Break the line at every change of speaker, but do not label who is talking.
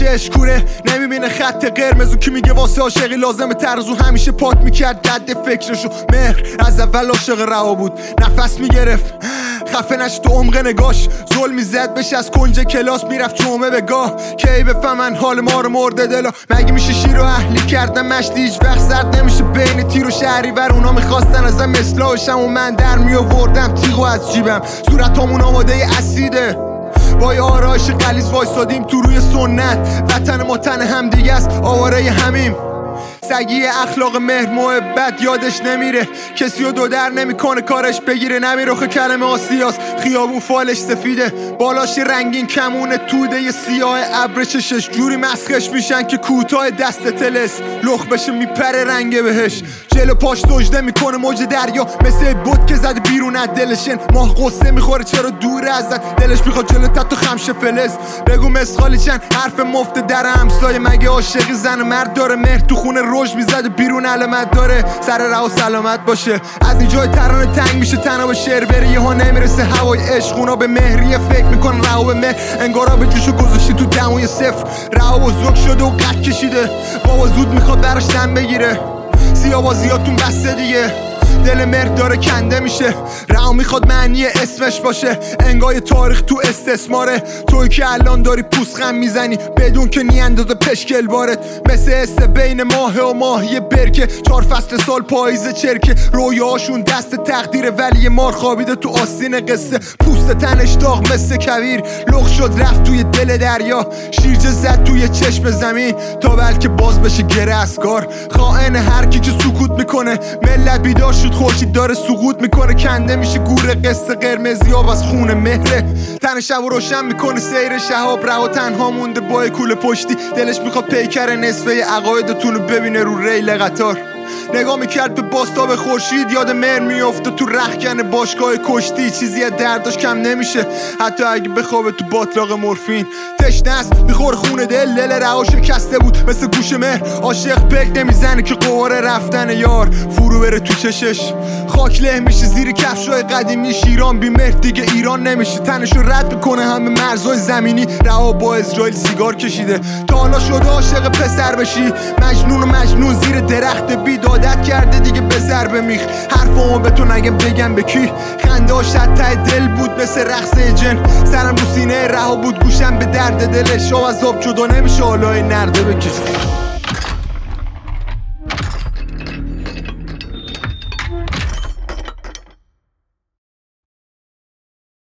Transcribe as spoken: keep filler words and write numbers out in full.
چش کوره نمیبینه خط قرمز و کی میگه واسه عاشقی لازمه ترزو همیشه پاک میکرد قد فکرشو. مهر از اول عاشق رها بود، نفس میگرفت خفه نشد تو عمق نگاش، ظلم میزد بهش از کنج کلاس میرفت جمعه به گاه. کی بفهمن حال ما رو مرده دلا، مگه میشه شیر و اهلی کردن مشتی هیچ وقت زرد نمیشه بین تیر و شهریور. اونا میخواستن ازم اصلاحشم و من در میآوردم تیغو از جیبم. صورتامون آماده اسیده با یه آرایش غلیظ وایسادیم تو روی سنت. وطن ما تن هم دیگه است، آواره همیم. سگی اخلاق مهر محبت یادش نمیره، کسی رو دو در نمیکنه کارش بگیره. نمیرخ کلمه آسیاس خیابون فالش سفیده، بالاش رنگین کمونه توده یه سیاه ابر چشش جوری مسخش میشن که کوتاه دست تلس لخ بشه میپره رنگ بهش. جلو پاش دجده میکنه موج دریا مثل بود که زده بیرون از دلشن. ماه قصه میخوره چرا دور ازت، دلش میخواد جلو تت و خمشه فلز. بگو مسخالی چند حرف مفت در همسایه، مگه عاشقی زن و مرد داره؟ مهر تو خونه روش میزده بیرون علامت داره، سر راه و سلامت باشه. از اینجای ترانه تنگ میشه تنها به شعر بره، یه ها نمیرسه هوای عشق. اونا به مهریه فکر میکنن رها به مهر، انگارا به جوشو گذاشتی تو دموی صفر. رها بزرگ شده و قد کشیده، بابا زود میخواد براش دم بگیره. سیاوازیاتون بسته دیگه، دل مهر داره کنده میشه. رها میخواد معنی اسمش باشه، انگار تاریخ تو استثماره. توی که الان داری پوسخم میزنی بدون که نی اندازه پشکل بارت. مثل استه بین ماه و ماهی برکه، چهار فصل سال پاییز چرکه. رویاهاشون دست تقدیره ولی یه مار خوابیده تو آستین قصه. پوست تنش داغ مثل کویر، لخ شد رفت توی دل دریا. شیرجه زد توی چشم زمین تا بلکه باز بشه گره اسکار. خائن هر کی که سکوت میکنه، ملت بیدار شد خورشید داره سقوط میکنه. کنده میشه گور قصه قرمزی آب از خون مهره. تن شب و روشن میکنه سیر شهاب، رها تنها مونده با کوله پشتی. دلش میخواد پیکر نصفه عقایدتون رو ببینه رو ریل قطار. نگاه میکرد به باستاب خورشید، یاد مهر میافته تو رختکن باشگاه کشتی. چیزی از درداش کم نمیشه حتی اگه بخوابه تو باطلاق مورفین. تشنه است میخور خون دل، دل رها شکسته بود مثل گوش مهر. عاشق پک نمیزنه که قواره رفتن یار فرو بره تو چشش. خاک له میشه زیر کفشای قدیمی شیران، بی مهر دیگه ایران نمیشه. تنشو رد میکنه همه مرزهای زمینی، رها با اسرائیل سیگار کشیده. تا حالا شده عاشق پسر بشی، مجنون و مجنون زیر درخت بید عادت کرده دیگه به ضرب میخ. حرفامو به تو نگم بگم به کی، خنده ها شد ته دل بود مثل رقص جن. سرم رو سینه رها بود گوشم به درد دلش، آب از آب جدا نمیشه حالای نرده بکش.